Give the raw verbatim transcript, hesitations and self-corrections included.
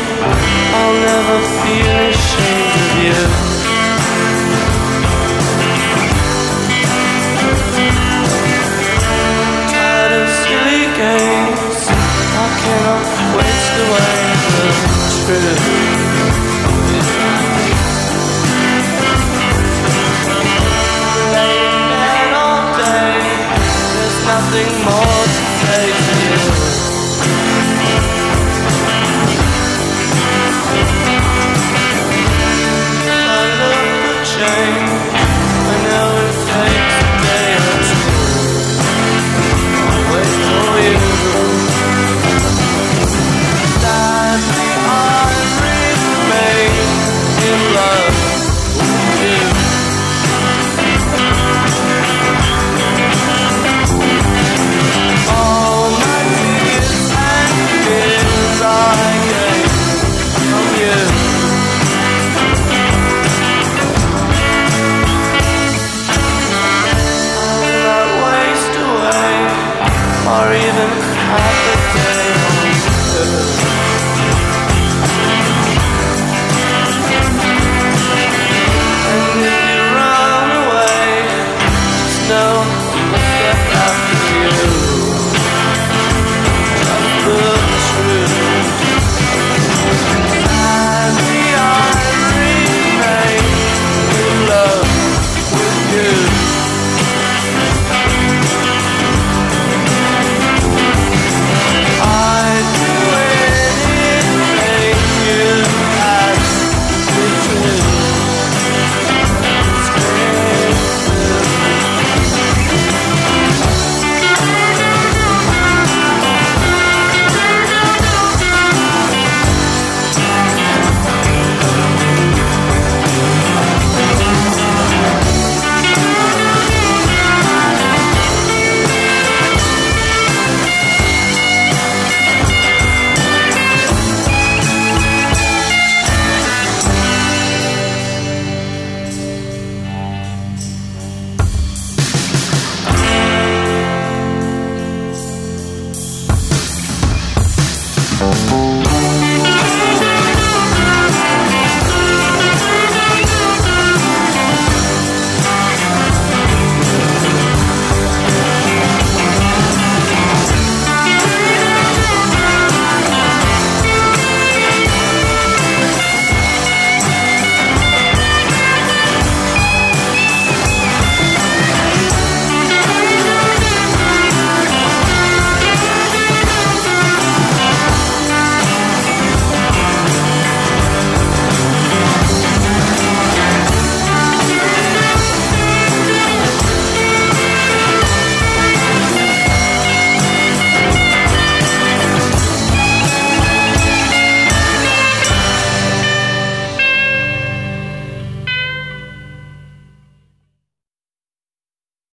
I'll never feel ashamed of you. Tired of silly games, I cannot waste away the truth. Laying bed all day, there's nothing more to say to you. I know it takes a day or two. I'll wait for you. Sadly, I remain in love with you. All my tears and fears I gain from you. Or even half a day on earth. And if you run away, just know I'll get after you. Just the truth. Sadly, I remain in love with you. Thank